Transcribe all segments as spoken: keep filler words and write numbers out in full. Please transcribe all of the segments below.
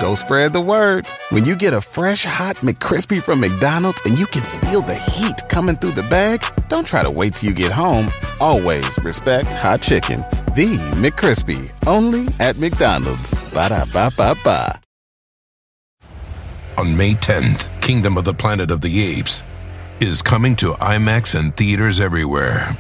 go spread the word. When you get a fresh, hot McCrispy from McDonald's and you can feel the heat coming through the bag, don't try to wait till you get home. Always respect hot chicken. The McCrispy, only at McDonald's. Ba-da-ba-ba-ba. On May tenth, Kingdom of the Planet of the Apes is coming to IMAX and theaters everywhere.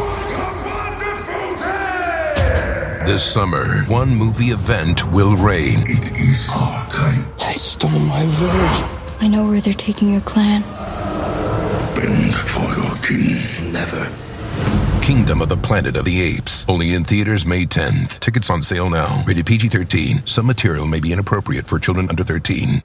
This summer, one movie event will reign. It is our time. They stole my village. I know where they're taking your clan. Bend for your king. Never. Kingdom of the Planet of the Apes. Only in theaters May tenth. Tickets on sale now. Rated P G thirteen. Some material may be inappropriate for children under thirteen.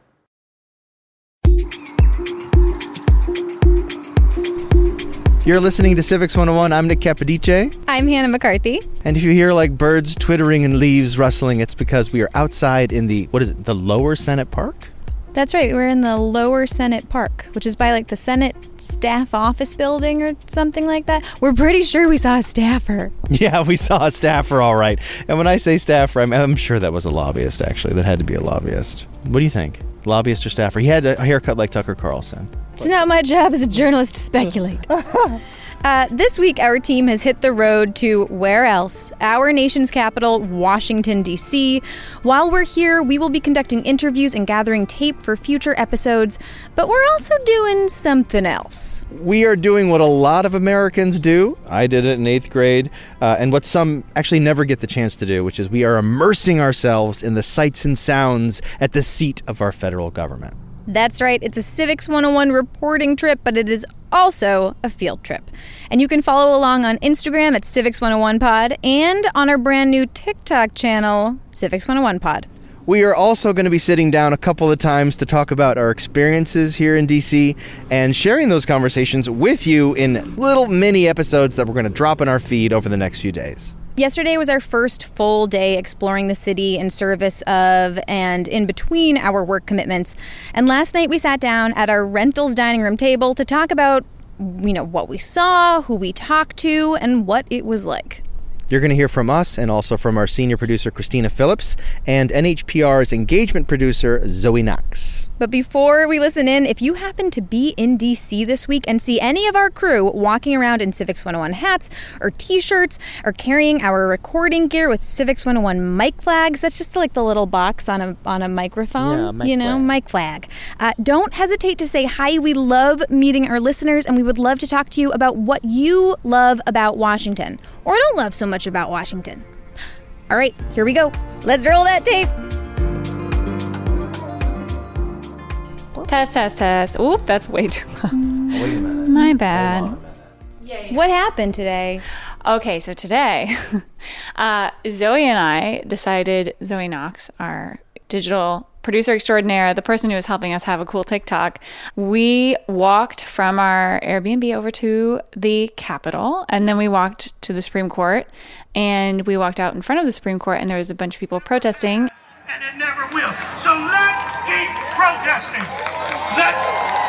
You're listening to Civics one oh one. I'm Nick Capodice. I'm Hannah McCarthy. And if you hear like birds twittering and leaves rustling, it's because we are outside in the, what is it, the Lower Senate Park? That's right. We're in the Lower Senate Park, which is by like the Senate staff office building or something like that. We're pretty sure we saw a staffer. Yeah, we saw a staffer, all right. And when I say staffer, I'm, I'm sure that was a lobbyist, actually. That had to be a lobbyist. What do you think? Lobbyist or staffer? He had a haircut like Tucker Carlson. It's not my job as a journalist to speculate. Uh, this week, our team has hit the road to where else? Our nation's capital, Washington, D C. While we're here, we will be conducting interviews and gathering tape for future episodes, but we're also doing something else. We are doing what a lot of Americans do. I did it in eighth grade, uh, and what some actually never get the chance to do, which is we are immersing ourselves in the sights and sounds at the seat of our federal government. That's right, it's a Civics one oh one reporting trip, but it is also a field trip. And you can follow along on Instagram at Civics one oh one Pod and on our brand new TikTok channel, Civics one oh one Pod. We are also going to be sitting down a couple of times to talk about our experiences here in D C and sharing those conversations with you in little mini episodes that we're going to drop in our feed over the next few days. Yesterday was our first full day exploring the city in service of and in between our work commitments. And last night we sat down at our rentals dining room table to talk about, you know, what we saw, who we talked to, and what it was like. You're going to hear from us and also from our senior producer, Christina Phillips, and N H P R's engagement producer, Zoe Knox. But before we listen in, if you happen to be in D C this week and see any of our crew walking around in Civics one oh one hats or t-shirts or carrying our recording gear with Civics one oh one mic flags, that's just like the little box on a on a microphone, yeah, mic you know, flag. mic flag. Uh, don't hesitate to say hi. We love meeting our listeners, and we would love to talk to you about what you love about Washington or don't love so much about Washington. All right, here we go. Let's roll that tape. Test, test, test. Oop, that's way too loud. Wait a minute. My bad. Yeah, yeah. What happened today? Okay, so today, uh, Zoe and I decided, Zoe Knox, our digital producer extraordinaire, the person who was helping us have a cool TikTok, we walked from our Airbnb over to the Capitol, and then we walked to the Supreme Court, and we walked out in front of the Supreme Court, and there was a bunch of people protesting. And it never will. So let's keep protesting. Let's,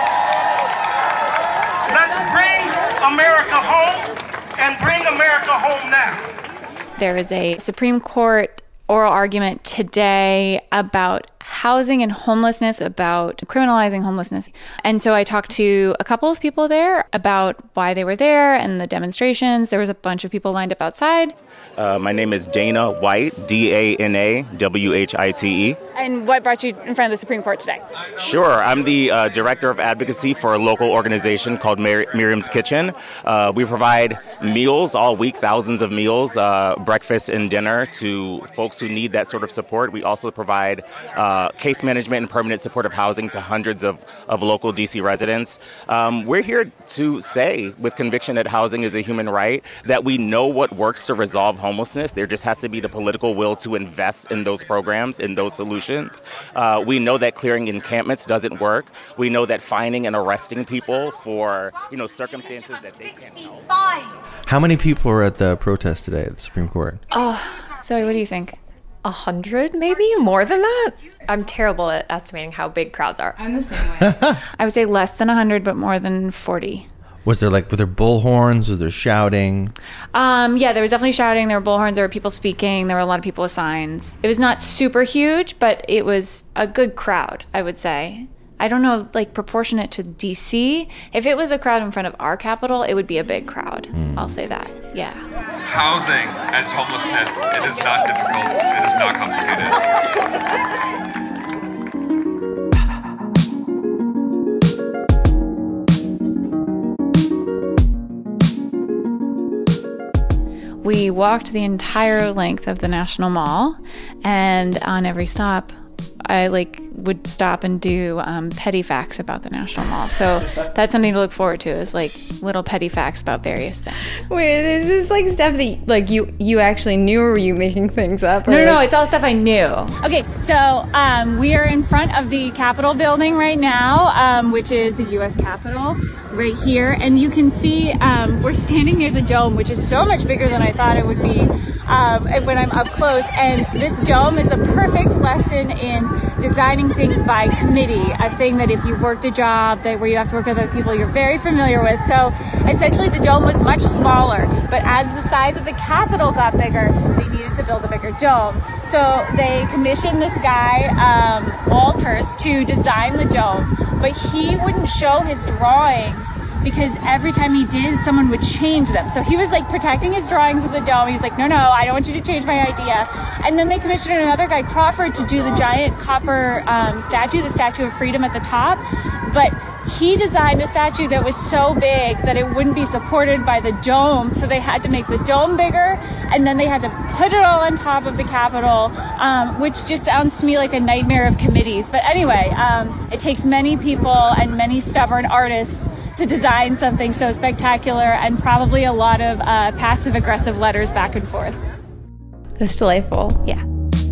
let's bring America home and bring America home now. There is a Supreme Court oral argument today about housing and homelessness, about criminalizing homelessness. And so I talked to a couple of people there about why they were there and the demonstrations. There was a bunch of people lined up outside. Uh, my name is Dana White, D A N A W H I T E. And what brought you in front of the Supreme Court today? Sure. I'm the uh, Director of Advocacy for a local organization called Mir- Miriam's Kitchen. Uh, we provide meals all week, thousands of meals, uh, breakfast and dinner to folks who need that sort of support. We also provide uh, case management and permanent supportive housing to hundreds of, of local D C residents. Um, we're here to say, with conviction that housing is a human right, that we know what works to resolve homelessness. There just has to be the political will to invest in those programs, in those solutions. Uh, we know that clearing encampments doesn't work. We know that finding and arresting people for, you know, circumstances that they can't help. How many people were at the protest today at the Supreme Court? Oh, Zoe, what do you think? A hundred, maybe? More than that? I'm terrible at estimating how big crowds are. I'm the same way. I would say less than one hundred, but more than forty. Was there like, were there bullhorns? Was there shouting? Um, yeah, there was definitely shouting. There were bullhorns. There were people speaking. There were a lot of people with signs. It was not super huge, but it was a good crowd, I would say. I don't know, like proportionate to D C. If it was a crowd in front of our capital, it would be a big crowd. Mm. I'll say that. Yeah. Housing and homelessness, it is not difficult. It is not complicated. We walked the entire length of the National Mall, and on every stop, I like would stop and do um, petty facts about the National Mall. So that's something to look forward to, is like little petty facts about various things. Wait, is this like stuff that like you you actually knew, or were you making things up? No, no, like- no, it's all stuff I knew. Okay, so um, we are in front of the Capitol building right now, um, which is the U S Capitol right here. And you can see um, we're standing near the dome, which is so much bigger than I thought it would be um, when I'm up close. And this dome is a perfect lesson in designing things by committee, a thing that if you've worked a job that where you have to work with other people, you're very familiar with. So essentially the dome was much smaller, but as the size of the Capitol got bigger, they needed to build a bigger dome. So they commissioned this guy, um, Walters, to design the dome, but he wouldn't show his drawings because every time he did, someone would change them. So he was like protecting his drawings of the dome. He was like, no, no, I don't want you to change my idea. And then they commissioned another guy, Crawford, to do the giant copper um, statue, the Statue of Freedom at the top. But he designed a statue that was so big that it wouldn't be supported by the dome. So they had to make the dome bigger, and then they had to put it all on top of the Capitol, um, which just sounds to me like a nightmare of committees. But anyway, um, it takes many people and many stubborn artists to design something so spectacular, and probably a lot of uh, passive-aggressive letters back and forth. That's delightful. Yeah.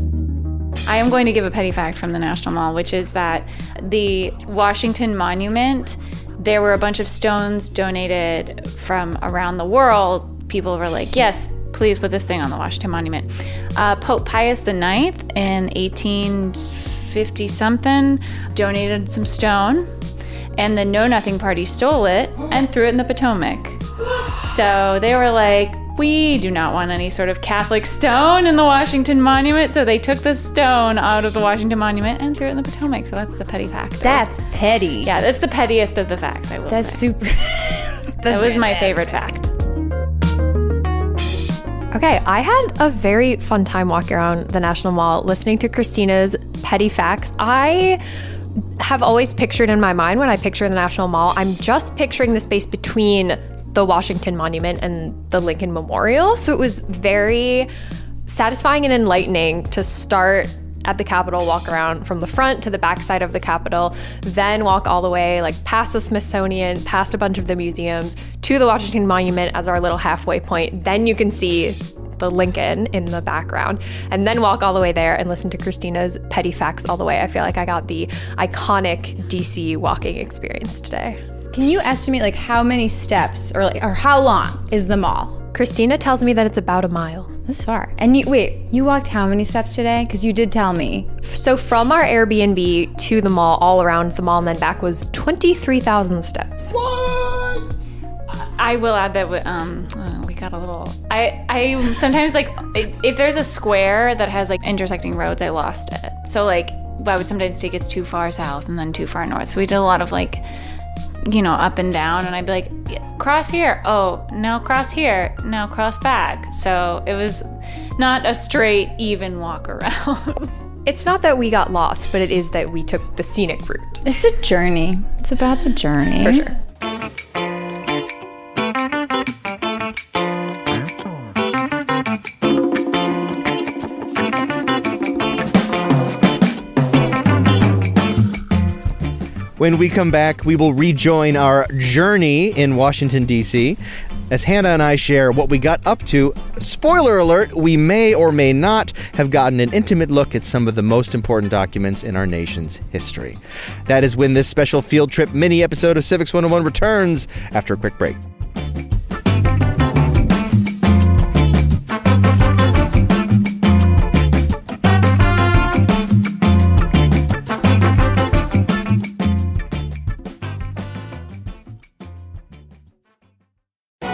I am going to give a petty fact from the National Mall, which is that the Washington Monument, there were a bunch of stones donated from around the world. People were like, yes, please put this thing on the Washington Monument. Uh, Pope Pius the Ninth in eighteen fifty-something donated some stone, and the Know Nothing Party stole it and threw it in the Potomac. So they were like, we do not want any sort of Catholic stone in the Washington Monument. So they took the stone out of the Washington Monument and threw it in the Potomac. So that's the petty fact. That's petty. Yeah, that's the pettiest of the facts, I will that's say. Super, that's That was fantastic. my favorite fact. Okay, I had a very fun time walking around the National Mall listening to Christina's petty facts. I have always pictured in my mind, when I picture the National Mall, I'm just picturing the space between the Washington Monument and the Lincoln Memorial. So it was very satisfying and enlightening to start at the Capitol, walk around from the front to the back side of the Capitol, then walk all the way like past the Smithsonian, past a bunch of the museums, to the Washington Monument as our little halfway point. Then you can see the Lincoln in the background, and then walk all the way there and listen to Christina's petty facts all the way. I feel like I got the iconic D C walking experience today. Can you estimate like how many steps or like or how long is the mall? Christina tells me that it's about a mile. That's far. And you wait, you walked how many steps today? Because you did tell me. So from our Airbnb to the mall, all around the mall and then back, was twenty-three thousand steps. What? I will add that we, um, uh, we got a little... I, I sometimes, like, if there's a square that has, like, intersecting roads, I lost it. So, like, I would sometimes take us too far south and then too far north. So we did a lot of, like, you know, up and down, and I'd be like, yeah, cross here. Oh, now cross here. Now cross back. So it was not a straight, even walk around. It's not that we got lost, but it is that we took the scenic route. It's a journey. It's about the journey. For sure. When we come back, we will rejoin our journey in Washington, D C as Hannah and I share what we got up to. Spoiler alert, we may or may not have gotten an intimate look at some of the most important documents in our nation's history. That is when this special field trip mini episode of Civics one oh one returns after a quick break.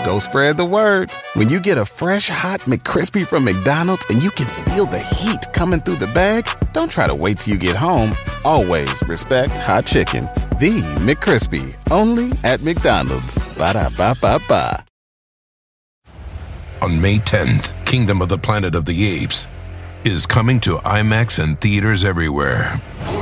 go spread the word. When you get a fresh hot McCrispy from McDonald's and you can feel the heat coming through the bag, don't try to wait till you get home. Always respect hot chicken. The McCrispy, only at McDonald's. Ba-da-ba-ba-ba. On May tenth, Kingdom of the Planet of the Apes is coming to IMAX and theaters everywhere.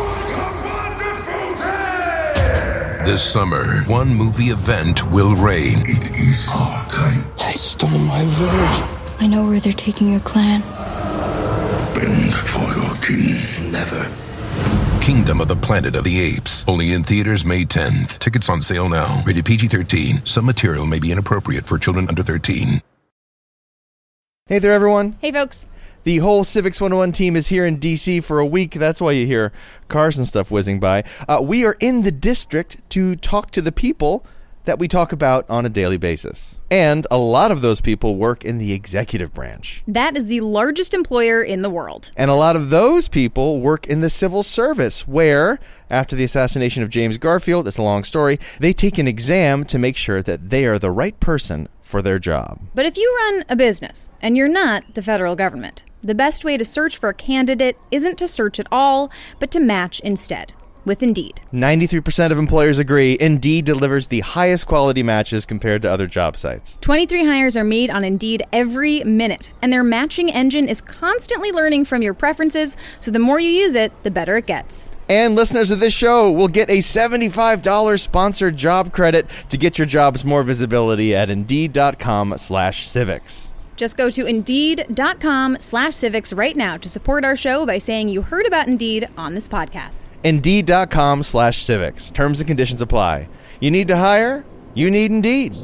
This summer, one movie event will reign. It is our time. They stole my village. I know where they're taking your clan. Bend for your king. Never. Kingdom of the Planet of the Apes. Only in theaters May tenth. Tickets on sale now. Rated P G thirteen. Some material may be inappropriate for children under thirteen. Hey there, everyone. Hey, folks. The whole Civics one oh one team is here in D C for a week. That's why you hear cars and stuff whizzing by. Uh, we are in the district to talk to the people that we talk about on a daily basis. And a lot of those people work in the executive branch. That is the largest employer in the world. And a lot of those people work in the civil service, where, after the assassination of James Garfield, it's a long story, they take an exam to make sure that they are the right person for their job. But if you run a business and you're not the federal government, the best way to search for a candidate isn't to search at all, but to match instead with Indeed. ninety-three percent of employers agree Indeed delivers the highest quality matches compared to other job sites. twenty-three hires are made on Indeed every minute, and their matching engine is constantly learning from your preferences, so the more you use it, the better it gets. And listeners of this show will get a seventy-five dollars sponsored job credit to get your jobs more visibility at Indeed.com slash civics. Just go to Indeed.com slash civics right now to support our show by saying you heard about Indeed on this podcast. Indeed.com slash civics. Terms and conditions apply. You need to hire? You need Indeed.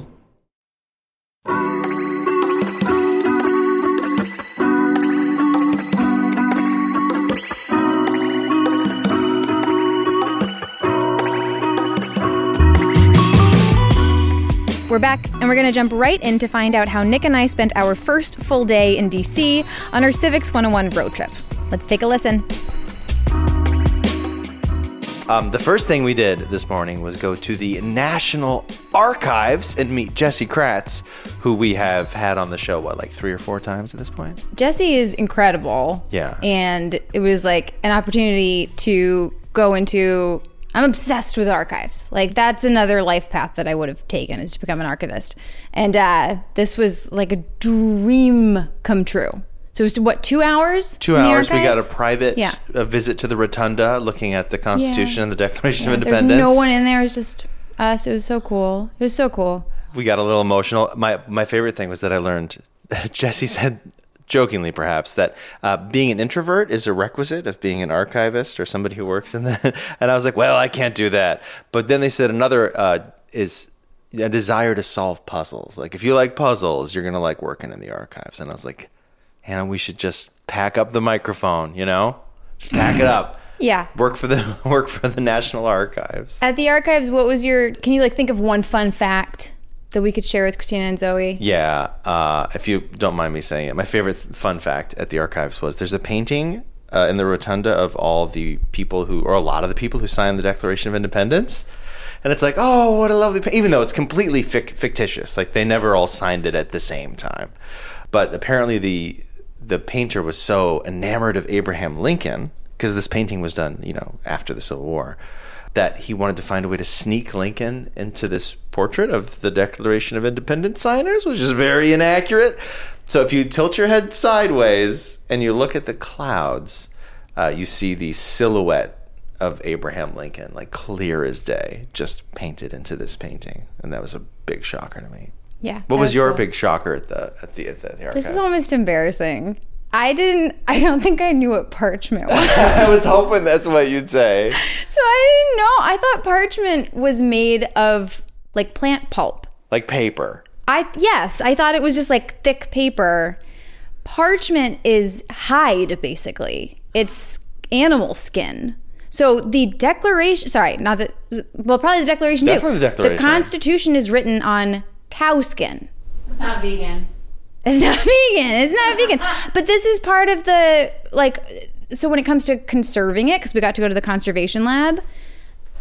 We're back, and we're going to jump right in to find out how Nick and I spent our first full day in D C on our Civics one oh one road trip. Let's take a listen. Um, the first thing we did this morning was go to the National Archives and meet Jesse Kratz, who we have had on the show, what, like three or four times at this point? Jesse is incredible. Yeah. And it was like an opportunity to go into... I'm obsessed with archives. Like, that's another life path that I would have taken, is to become an archivist. And uh, this was like a dream come true. So it was, what, two hours? Two hours. We got a private yeah. a visit to the Rotunda, looking at the Constitution yeah. and the Declaration yeah, of Independence. There's no one in there. It was just us. It was so cool. It was so cool. We got a little emotional. My, my favorite thing was that I learned, Jesse said... jokingly perhaps, that uh, being an introvert is a requisite of being an archivist or somebody who works in that. And I was like, well, I can't do that. But then they said another uh, is a desire to solve puzzles. Like, if you like puzzles, you're going to like working in the archives. And I was like, Hannah, we should just pack up the microphone, you know? Just pack it up. Yeah. Work for the work for the National Archives. At the archives, what was your, can you like think of one fun fact that we could share with Christina and Zoe? Yeah, uh, if you don't mind me saying it. My favorite fun fact at the archives was there's a painting uh, in the Rotunda of all the people who, or a lot of the people who signed the Declaration of Independence. And it's like, oh, what a lovely painting. Even though it's completely fic- fictitious. Like, they never all signed it at the same time. But apparently the the painter was so enamored of Abraham Lincoln, because this painting was done, you know, after the Civil War, that he wanted to find a way to sneak Lincoln into this portrait of the Declaration of Independence signers, which is very inaccurate. So if you tilt your head sideways and you look at the clouds, uh, you see the silhouette of Abraham Lincoln, like clear as day, just painted into this painting. And that was a big shocker to me. Yeah. What was, was your cool. big shocker at the at the, at the archive? This is almost embarrassing. I didn't, I don't think I knew what parchment was. I was hoping that's what you'd say. So I didn't know. I thought parchment was made of like plant pulp. Like paper. I, yes, I thought it was just like thick paper. Parchment is hide, basically. It's animal skin. So the Declaration, sorry, not the, well, probably the Declaration too. Definitely the Declaration. The Constitution is written on cow skin. It's not vegan. It's not vegan. It's not vegan. But this is part of the, like, so when it comes to conserving it, because we got to go to the conservation lab,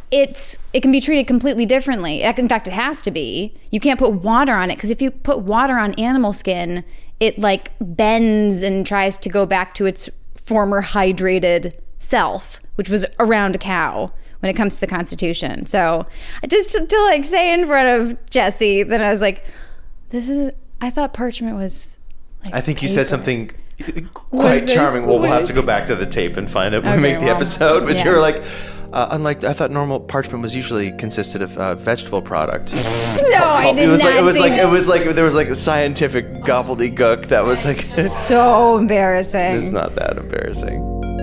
it's it can be treated completely differently. In fact, it has to be. You can't put water on it because if you put water on animal skin, it like bends and tries to go back to its former hydrated self, which was around a cow when it comes to the Constitution. So just to, to like say in front of Jesse, then I was like, this is, I thought parchment was like I think you paper. said something quite charming. Well, we'll have to go back to the tape and find it when okay, we make the well, episode. But yeah. you were like, uh, unlike, I thought normal parchment was usually consisted of uh, vegetable product. No, I did it was not like, It was like, that. it was like, there was like a scientific gobbledygook that was like. So embarrassing. It's not that embarrassing.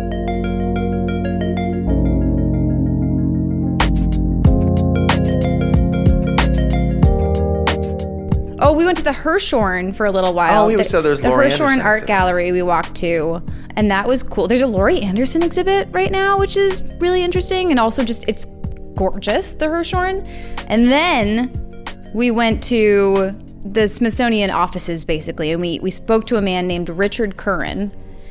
Oh, we went to the Hirshhorn for a little while. Oh, we the, so there's the Laurie Hirshhorn Anderson Art exhibit. Gallery we walked to, and that was cool. There's a Laurie Anderson exhibit right now, which is really interesting, and also just it's gorgeous, the Hirshhorn. And then we went to the Smithsonian offices, basically, and we we spoke to a man named Richard Curran.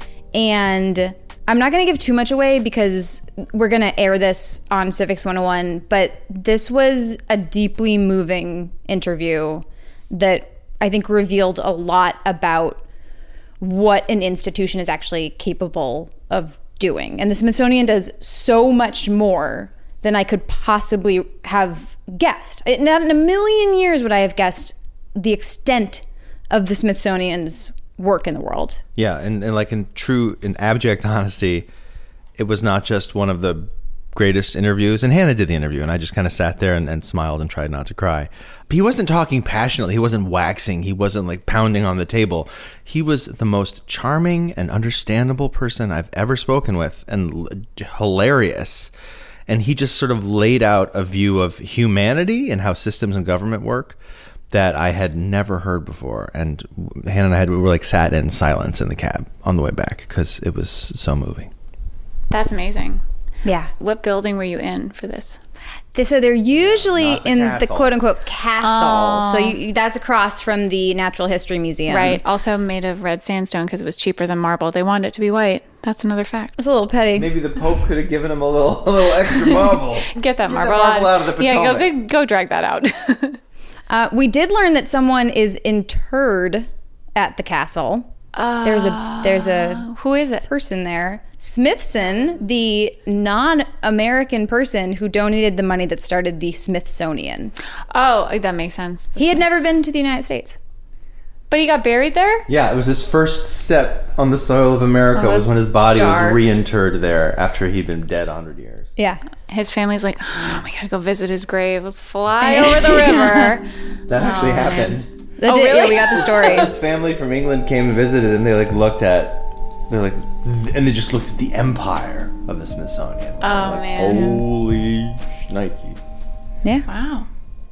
And I'm not going to give too much away because we're going to air this on Civics one oh one, but this was a deeply moving interview that I think revealed a lot about what an institution is actually capable of doing. And the Smithsonian does so much more than I could possibly have guessed. It, not in a million years would I have guessed the extent of the Smithsonian's work in the world. Yeah, and, and like in true, in abject honesty, it was not just one of the greatest interviews, and Hannah did the interview, and I just kind of sat there and, and smiled and tried not to cry. But he wasn't talking passionately, he wasn't waxing, he wasn't like pounding on the table. He was the most charming and understandable person I've ever spoken with, and l- hilarious. And he just sort of laid out a view of humanity and how systems and government work that I had never heard before. And Hannah and I had, we were like sat in silence in the cab on the way back because it was so moving. That's amazing. Yeah. What building were you in for this? This, so they're usually the in castle. the quote-unquote castle. Oh. So you, that's across from the Natural History Museum. Right. Also made of red sandstone because it was cheaper than marble. They wanted it to be white. That's another fact. It's a little petty. Maybe the Pope could have given him a little, a little extra marble. Get that Get marble, that marble out. out of the Yeah, go, Potomac. go, go drag that out. Uh, we did learn that someone is interred at the castle. Uh, there's a there's a who is it? Person there. Smithson, the non-American person who donated the money that started the Smithsonian. Oh, that makes sense. The he had Smiths. never been to the United States. But he got buried there? Yeah, it was his first step on the soil of America Oh, was when his body dark. was reinterred there after he'd been dead one hundred years. Yeah. His family's like, oh, we gotta go visit his grave. Let's fly over the river. That actually Oh, happened. That Oh, did, really? Yeah, we got the story. His family from England came and visited, and they like looked at, they're like, and they just looked at the empire of the Smithsonian. Oh, like, man. Holy Nike. Yeah. Wow.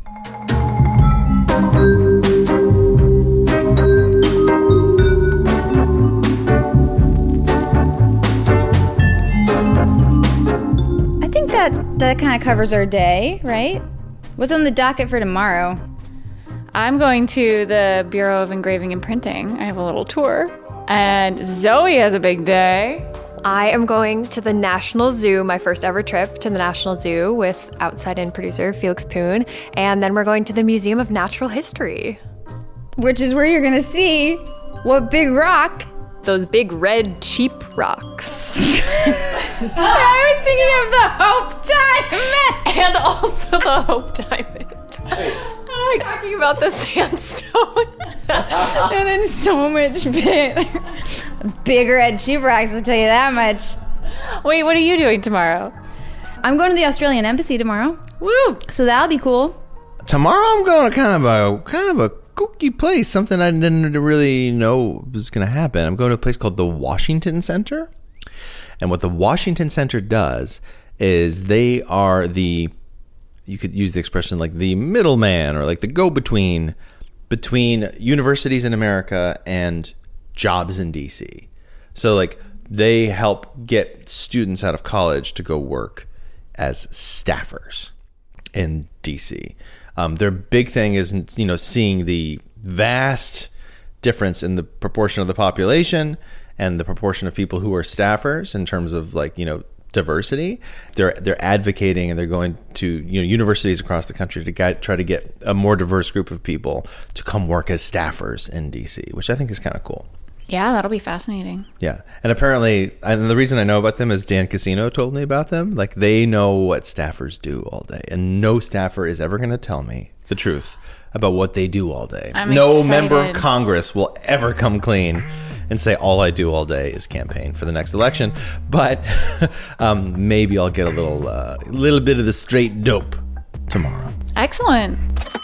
I think that that kind of covers our day, right? What's on the docket for tomorrow? I'm going to the Bureau of Engraving and Printing. I have a little tour. And Zoe has a big day. I am going to the National Zoo, my first ever trip to the National Zoo with Outside In producer Felix Poon. And then we're going to the Museum of Natural History. Which is where you're going to see what big rock. Those big red cheap rocks. I was thinking of the Hope Diamond! And also the Hope Diamond. I'm talking about the sandstone. And then so much bit. Big red cheap rocks, I'll tell you that much. Wait, what are you doing tomorrow? I'm going to the Australian Embassy tomorrow. Woo! So that'll be cool. Tomorrow I'm going to kind of a kind of a kooky place, something I didn't really know was going to happen. I'm going to a place called the Washington Center. And what the Washington Center does is they are the, you could use the expression like the middleman or like the go-between between universities in America and jobs in D C. So like they help get students out of college to go work as staffers in D C. Um, their big thing is, you know, seeing the vast difference in the proportion of the population and the proportion of people who are staffers in terms of like, you know, diversity. They're they're advocating and they're going to you know universities across the country to guide, try to get a more diverse group of people to come work as staffers in D C, which I think is kind of cool. Yeah, that'll be fascinating. Yeah. And apparently, and the reason I know about them is Dan Casino told me about them. Like, they know what staffers do all day. And no staffer is ever going to tell me the truth about what they do all day. I'm no excited. member of Congress will ever come clean and say, all I do all day is campaign for the next election. But um, maybe I'll get a little, uh, little bit of the straight dope tomorrow. Excellent.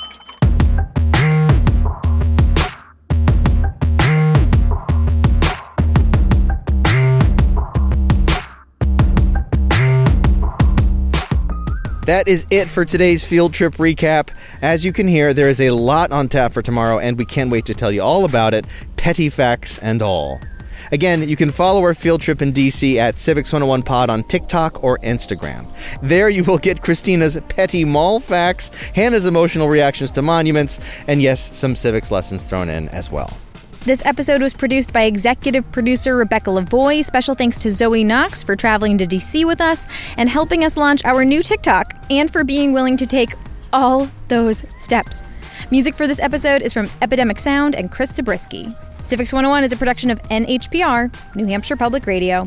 That is it for today's field trip recap. As you can hear, there is a lot on tap for tomorrow, and we can't wait to tell you all about it, petty facts and all. Again, you can follow our field trip in D C at Civics one oh one Pod on TikTok or Instagram. There you will get Christina's petty mall facts, Hannah's emotional reactions to monuments, and yes, some civics lessons thrown in as well. This episode was produced by executive producer Rebecca Lavoie. Special thanks to Zoe Knox for traveling to D C with us and helping us launch our new TikTok, and for being willing to take all those steps. Music for this episode is from Epidemic Sound and Chris Zabriskie. Civics one oh one is a production of N H P R, New Hampshire Public Radio.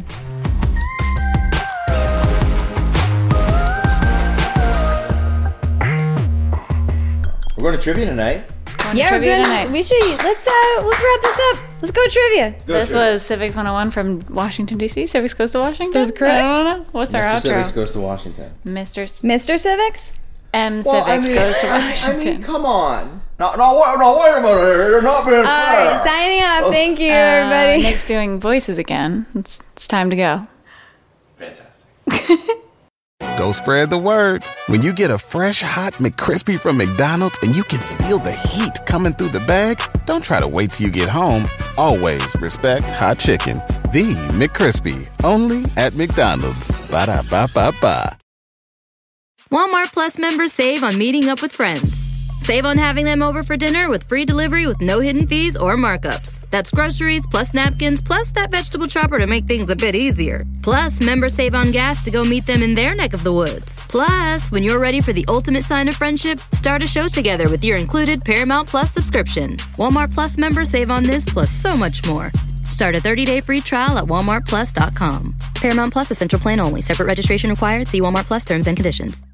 We're going to trivia tonight. Yeah, we're Trivia good. tonight. We should let's uh let's wrap this up. Let's go trivia. Go this trivia. was Civics one oh one from Washington, D C. Civics Goes to Washington. That's correct. I don't know. What's our Mister outro? Civics goes to Washington. Mister S- Mister Civics? M. Well, I Civics mean- Goes to I Washington. mean, come on. No, no, wait, no, wait a minute. You're not being All fair. right, signing off. Oh. Thank you, Uh, everybody. Nick's doing voices again. It's, it's time to go. Fantastic. Go spread the word. When you get a fresh, hot McCrispy from McDonald's and you can feel the heat coming through the bag, don't try to wait till you get home. Always respect hot chicken. The McCrispy, only at McDonald's. Ba-da-ba-ba-ba. Walmart Plus members save on meeting up with friends. Save on having them over for dinner with free delivery with no hidden fees or markups. That's groceries, plus napkins, plus that vegetable chopper to make things a bit easier. Plus, members save on gas to go meet them in their neck of the woods. Plus, when you're ready for the ultimate sign of friendship, start a show together with your included Paramount Plus subscription. Walmart Plus members save on this plus so much more. Start a thirty-day free trial at walmart plus dot com. Paramount Plus Essential Plan only. Separate registration required. See Walmart Plus terms and conditions.